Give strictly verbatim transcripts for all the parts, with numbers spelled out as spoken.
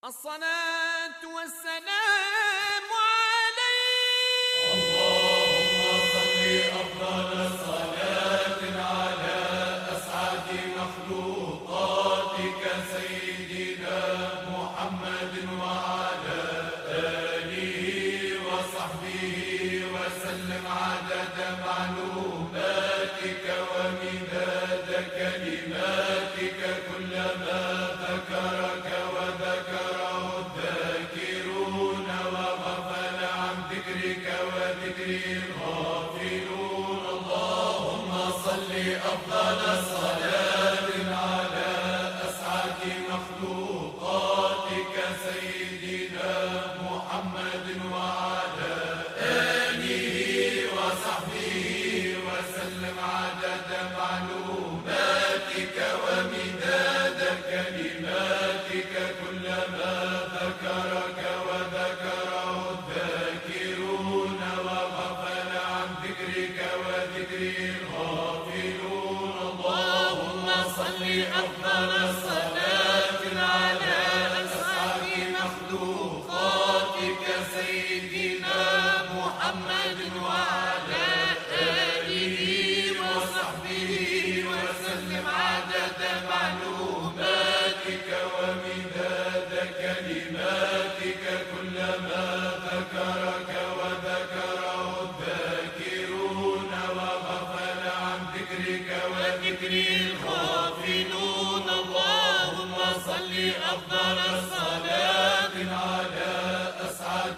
الصلاة والسلام عليك. اللهم صل أفضل صلاة على أسعد مخلوقاتك سيدنا محمد وعلى آله وصحبه وسلم عدد معلوماتك ومداد كلماتك كلما ذكرك وذكره الذاكرون وغفل عن ذكرك وذكر الغافلون. اللهم صل أفضل صلاة على أسعد مخلوقاتك سيدنا محمد وعلى آله وصحبه وسلم عدد معلوماتك ومداد كلماتك كلما ذكرك وذكره الذاكرون وغفل عن ذكرك وذكر الغافلون. اللهم صل أفضل صلاة على أسعد مخلوقاتك سيدنا محمد وعلى آله وصحبه وسلم عدد معلوماتك ومداد كلماتك كلما ذكرك وذكره الذاكرون وغفل عن ذكرك وذكر الغافلون. اللهم صل أفضل صلاة على أسعد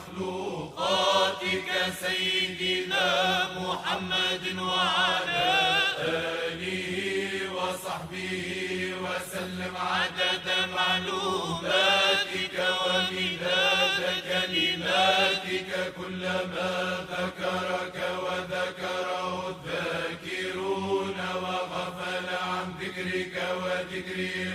مخلوقاتك سيدنا محمد وعلى آله وصحبه وسلم عدد معلوماتك ومداد كلماتك كلما ذكرك وذكره الذاكرون وغفل عن ذكرك وذكر